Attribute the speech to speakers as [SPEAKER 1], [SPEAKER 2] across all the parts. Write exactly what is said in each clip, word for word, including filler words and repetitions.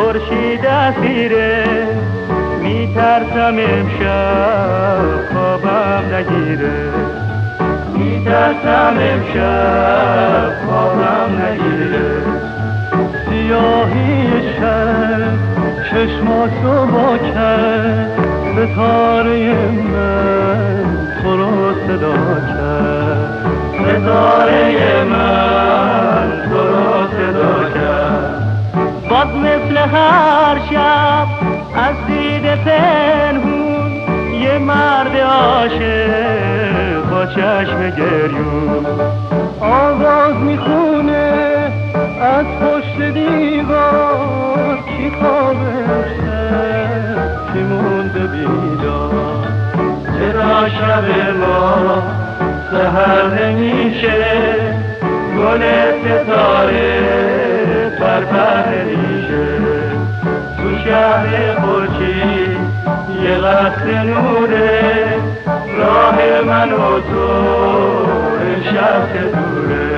[SPEAKER 1] خورشید اسیره، میترسم امشب خوابم نگیره، میترسم امشب خوابم نگیره. سیاهی شب چشماتو با کرد، ستاره من تو رو صدا کرد، ستاره من تو رو صدا کرد. باز مثل هر شب از دید پنهون یه مرد عاشق با چشم گریون آواز میخونه از پشت دیوار، کی خوابش شد کی مونده بیدار. چرا شب ما سحر نمیشه، گل ستاره پرپر نمیشه. تو شهر خورشید یه قطره نوره، راه من و تو امشب چه دوره.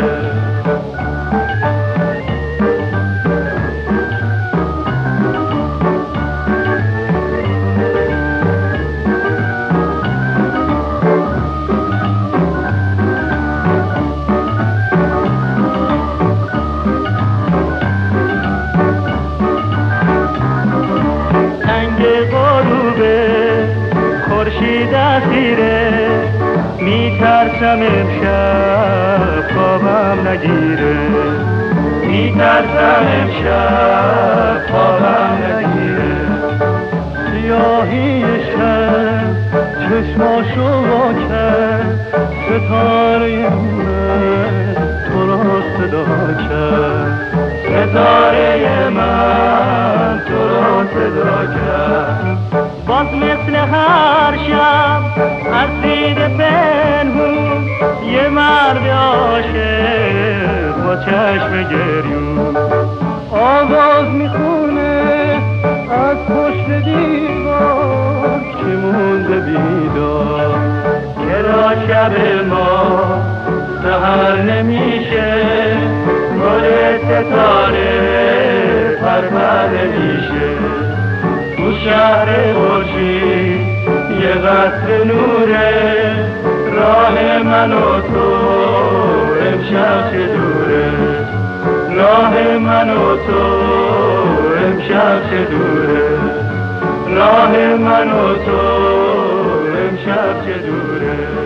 [SPEAKER 1] خورشید اسیره، میترسم امشب خوابم نگیره، میترسم امشب خوابم نگیره. سیاهی شب چشماشو وا کرد، ستاره من تو رو صدا کرد، ستاره من تو رو صدا کرد. باز مثل هر شب از دید پنهون یه مرد عاشق با چشم گریون آواز میخونه از پشت دیوار، کی مونده بیدار. چرا شب ما سحر نمیشه، گل ستاره پرپر نمیشه. تو شهر خورشید یه قطره نوره، راه من و تو امشب چه دوره، راه من و تو امشب چه دوره، راه من و تو امشب چه دوره.